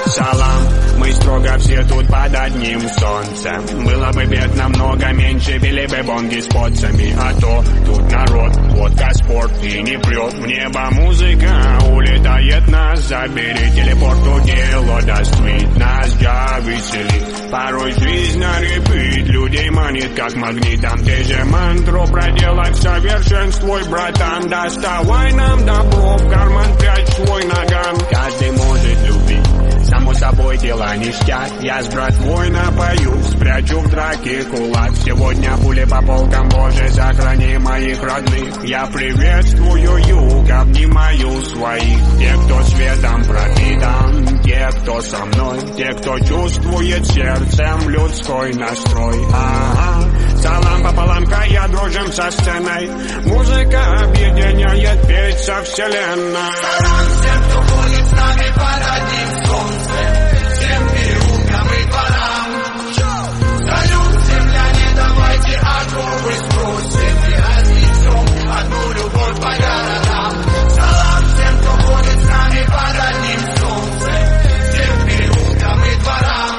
Салам, мы строго все тут под одним солнцем. Было бы бед намного меньше, били бы бонги с поцами. А то тут народ, водка, спорт и не прет. В небо музыка улетает, нас забери. Телепорту дело даст вид, нас веселит. Порой жизнь на репит, людей манит как магнитом. Ты же мантру проделать совершенствуй, братан. Доставай нам добро, в карман прячь свой наган. Каждый может любить, само собой дела ништяк. Я с братвой напою, спрячу в драке кулак. Сегодня пули по полкам, Боже, сохрани моих родных. Я приветствую юг, обнимаю своих. Те, кто светом пропитан, те, кто со мной, те, кто чувствует сердцем людской настрой. Ага, салам пополам, я дружим со сценой. Музыка объединяет, петь со вселенной. Салам всем, кто ходит с нами под одним солнцем, всем переулкам и дворам. Салют, земляне, давайте оковы сбросим и разнесем одну любовь по городам. Салам всем, кто ходит с нами под одним солнцем, всем переулкам и дворам.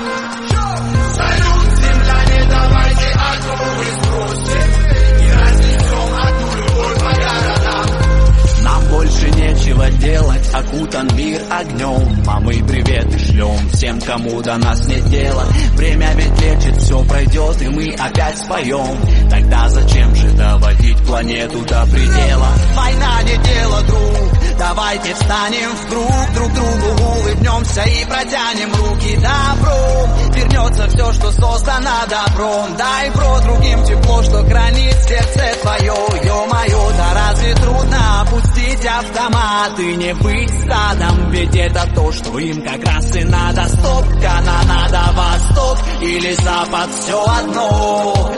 Салют, земляне, давайте оковы сбросим и разнесем одну любовь по городам. Нам больше нечего делать, окутан мир огнем, а мы приветы шлем всем, кому до нас нет дела. Время ведь лечит, все пройдет, и мы опять споем. Тогда зачем же доводить планету до предела? Война не дело, друг, давайте встанем в круг, друг другу улыбнемся и протянем руки добром. Вернется все, что создано добром. Дай, бро, другим тепло, что хранит сердце твое. Ё-моё, да разве трудно опустить автомат и не быть стадом? Ведь это то, что им как раз и надо. Стоп, канонада, восток или запад, все одно,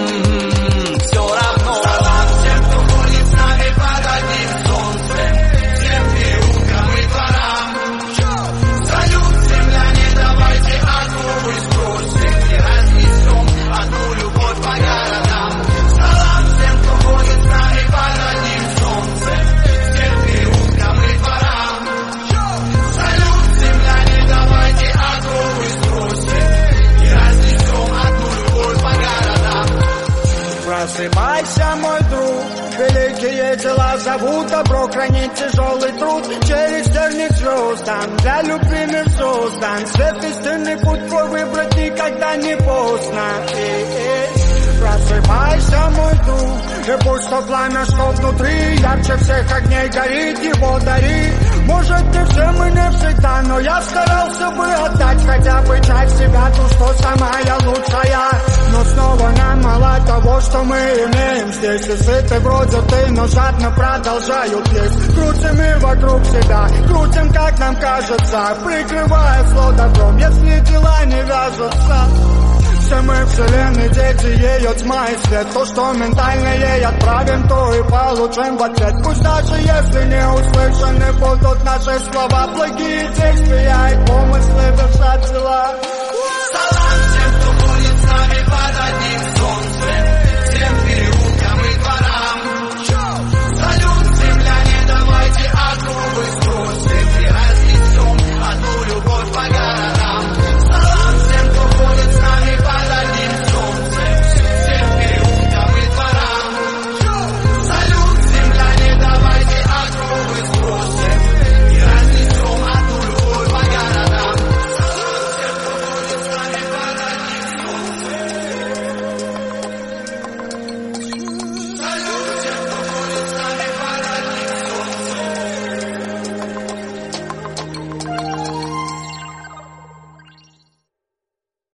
все равно. Салам всем, кто ходит с нами под одним солнцем, всем переулкам и дворам. Салют, земляне, давайте оковы сбросим и разнесем одну любовь по городам. Салам всем, кто ходит с нами под одним солнцем, всем переулкам и дворам. Салют, земляне, давайте оковы сбросим и разнесем одну любовь по городам. Просыпайся, мой друг, великие дела зовут, добро хранить тяжелый труд. Через терник звездам, для любви мир создан. Свет истинный путь твой выбрать никогда не поздно. Просыпайся, мой друг, и пусть то пламя, что внутри, ярче всех огней горит, его дари. Может, не всем и не всегда, но я старался бы отдать хотя бы часть себя, ту, что самая лучшая. Но снова нам мало того, что мы имеем здесь. И сыты вроде ты, но жадно продолжают есть. Крутим и вокруг себя, крутим, как нам кажется, прикрывая зло добром, если дела не вяжутся. Все мы вселенной дети, ее тьма и свет. То, что ментально ей отправим, то и получим в ответ. Пусть даже если не услышаны будут наши слова, благие действия и помощь